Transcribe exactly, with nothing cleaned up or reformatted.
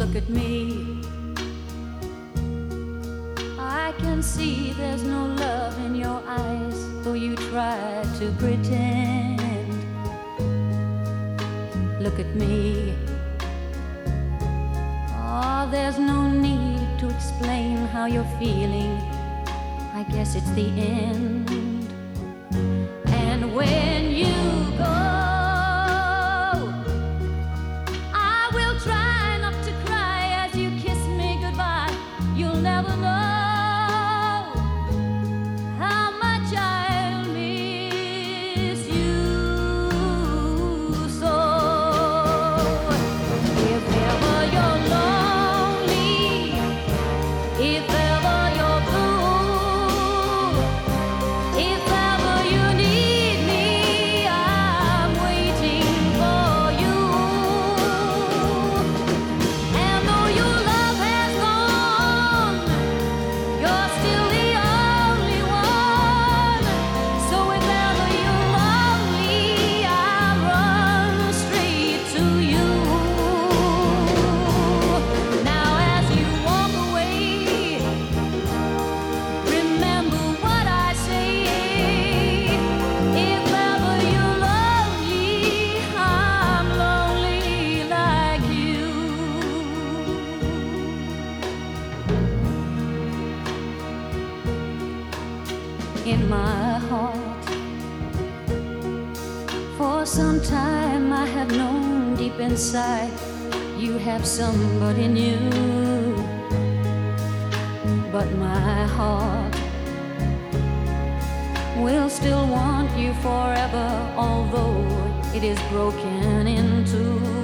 look at me. I can see there's no love in your eyes, though you try to pretend. Look at me. Oh, there's no need to explain how you're feeling. I guess it's the end. And when you go, I will try not to cry as you kiss me goodbye. You'll never know how much I'll miss you so. If ever you're lonely, if ever you're blue, if ever you need me, I'm waiting for you. And though your love has gone, you're still the only one. So if ever you're lonely, I'll run straight to you. Now as you walk away, remember what I say. If ever you're lonely, I'm lonely like you. In my heart, for some time I have known deep inside you have somebody new. But my heart will still want you forever, although it is broken in two.